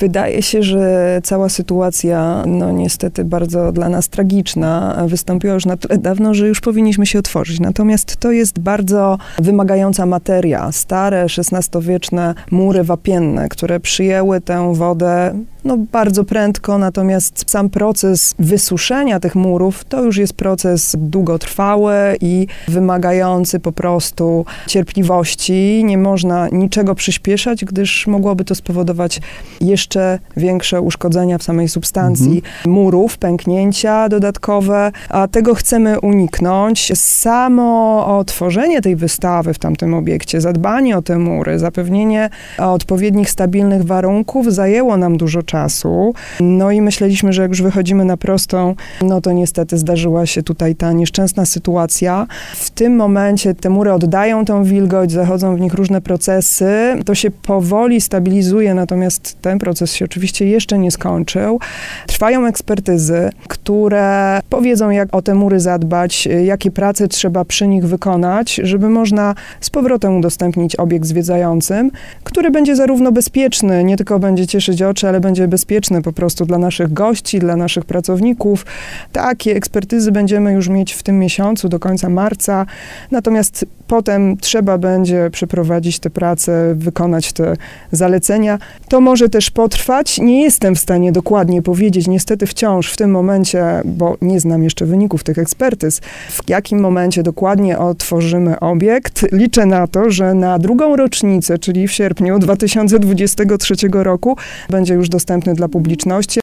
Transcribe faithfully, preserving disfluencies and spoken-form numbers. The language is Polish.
Wydaje się, że cała sytuacja, no niestety bardzo dla nas tragiczna, wystąpiła już na tyle dawno, że już powinniśmy się otworzyć. Natomiast to jest bardzo wymagająca materia. Stare, szesnastowieczne mury wapienne, które przyjęły tę wodę no bardzo prędko, natomiast sam proces wysuszenia tych murów to już jest proces długotrwały i wymagający po prostu cierpliwości. Nie można niczego przyspieszać, gdyż mogłoby to spowodować jeszcze większe uszkodzenia w samej substancji mhm. murów, pęknięcia dodatkowe, a tego chcemy uniknąć. Samo otworzenie tej wystawy w tamtym obiekcie, zadbanie o te mury, zapewnienie odpowiednich, stabilnych warunków zajęło nam dużo czasu. No i myśleliśmy, że jak już wychodzimy na prostą, no to niestety zdarzyła się tutaj ta nieszczęsna sytuacja. W tym momencie te mury oddają tą wilgoć, zachodzą w nich różne procesy. To się powoli stabilizuje, natomiast ten proces się oczywiście jeszcze nie skończył. Trwają ekspertyzy, które powiedzą, jak o te mury zadbać, jakie prace trzeba przy nich wykonać, żeby można z powrotem udostępnić obiekt zwiedzającym, który będzie zarówno bezpieczny, nie tylko będzie cieszyć oczy, ale będzie bezpieczny po prostu dla naszych gości, dla naszych pracowników. Takie ekspertyzy będziemy już mieć w tym miesiącu, do końca marca. Natomiast potem trzeba będzie przeprowadzić te prace, wykonać te zalecenia. To może też potrwać. Nie jestem w stanie dokładnie powiedzieć, niestety wciąż w tym momencie, bo nie znam jeszcze wyników tych ekspertyz, w jakim momencie dokładnie otworzymy obiekt. Liczę na to, że na drugą rocznicę, czyli w sierpniu dwa tysiące dwudziestego trzeciego roku, będzie już dostępny dla publiczności.